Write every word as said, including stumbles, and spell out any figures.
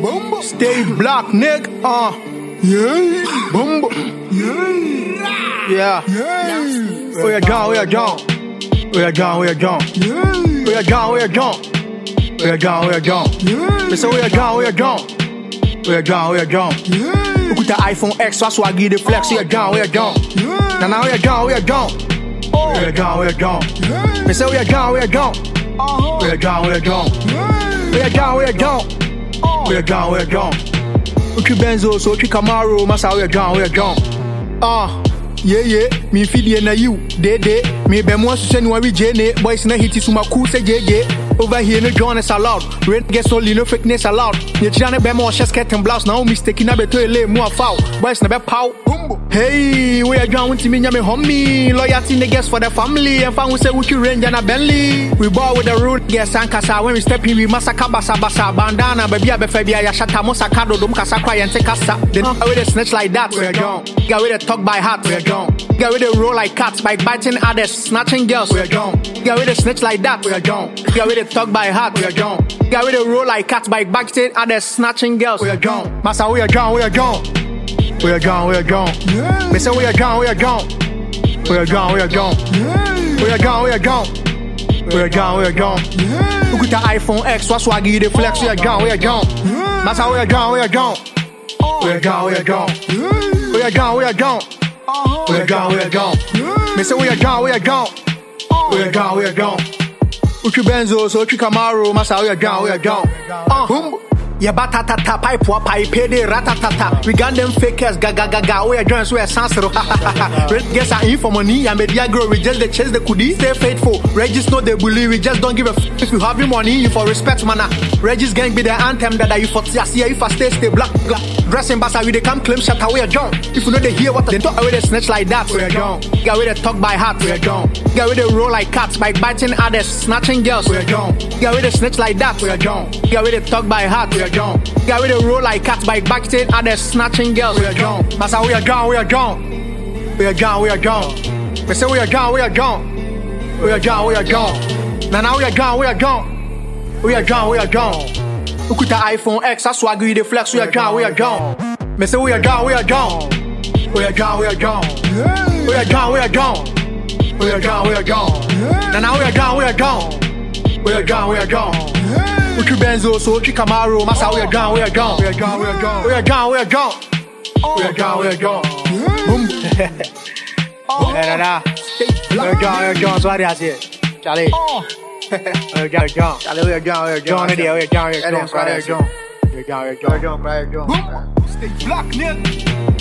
Bumbo. Stay black, nigga. Uh. Yeah. Bumbo. Yeah. Yeah. Yeah. Oh, yeah, John. Oh, yeah, John. Oh, yeah, John. Oh, yeah, John. Yeah. Oh, yeah, John. Oh, yeah, John. Oh, yeah, John. Oh, yeah, John. Yeah. Me say, oh, yeah, John. Oh, yeah, John. Oh, yeah, John. Oh, yeah, John. Yeah. Look at the iPhone X, so I give the flex. Oh, yeah, John. Oh, yeah, John. Yeah. Now, now, oh, yeah, John. Oh, yeah, John. Oh, yeah, John. Oh, yeah, John. Yeah. Me say, oh, yeah, John. Oh, yeah, John. Oh, yeah, John. Oh, yeah, John. Oh, yeah, John. Oh, yeah, John. Oh, yeah, John. Oh, yeah, John. Uchi Benzo, so Uchi Camaro, Massa, oh, yeah, John. Oh, yeah, John. Ah. Yeah, yeah, me feed na you, day, day. Me be more send one with Jane, boys na hit is my cool say, yeah, yeah. Over here, no John is allowed. Rent gets only no fakeness allowed. You trying to be more chest cat and blouse now, mistaking a better lay more foul. Boys never pow. Hey, we are John to me, me homie. Loyalty the guests for the family, and found we say we can range and a Bentley. We bought with the road, yes, and Casa. When we step in, we massacre basa basa bandana, baby, a befebia, yashata, mosacado, dum casa cry and take us up. Then with a snitch like that, we are John. Get with a talk by heart, we are John. Get with a roll like cats by biting others, snatching girls, we are John. Get with a snitch like that, we are John. Get with a talk by heart, we are John. Get with a roll like cats by biting others, snatching girls, we are John. Massa, we are John, we are John. We are John, we are John. Yeah. Me say we are John, we are John. We are John, we are John. Yeah. We are John, we are John. We are John, we are John. Yeah. Look at the iPhone X, what's why give you the flex? We are John, we are John. Yeah. That's how we are John, we are John. We are John, we are John. Yeah. We are John, we are John. We are John, we are John. Yeah. Me say we are John, we are John. We are John, we are John. Uchi Benzo, so Uchi Camaro, Massa, we are John, we are John. Uh, boom. Yeah, batata pipe wa pipe de ratatata. We got them fakers, gaga gaga. We are joints, we are sansero. Red guess are in for money and media grow. We just they chase the kudi. Stay faithful. Regis know they bully. We just don't give a f. If you have your money, you for respect, mana. Regis gang be the anthem that you for see. If I stay, stay black. Dressing basa, we they come claim shut away a John. If you know they hear what they talk away, they snatch like that. We are John. Get away they talk by heart. We are John. Get away they roll like cats by biting others, snatching girls. We are John. Get away they snatch like that. We are John. Get away they talk by heart. We are John. Get away they roll like cats by biting others, snatching girls. We are John. Massa, we are John. We are John. We are John. We are John. We say we are John. We are John. We are John. We are John. Now now we are John. We are John. We are John. We are John. Look at the iPhone X, I swag you the flex. We are John. We are John. Me say we are John. We are John. We are John. We are John. We are John. We are John. We are John. We are John. Now now we are John. We are John. We are John. We are John. Uchi Benzo, so Uchi Camaro, Massa, we are John. We are John. We are John. We are John. We are John. We are John. We are John. We are John. Boom. Da da da. We are John. We are John. So what do you say, Charlie? We are John. John. Charlie, we are John. We are John. We are John. We are John. We are John. We are John. We are John. We are John. We are John. Stay black, nigga.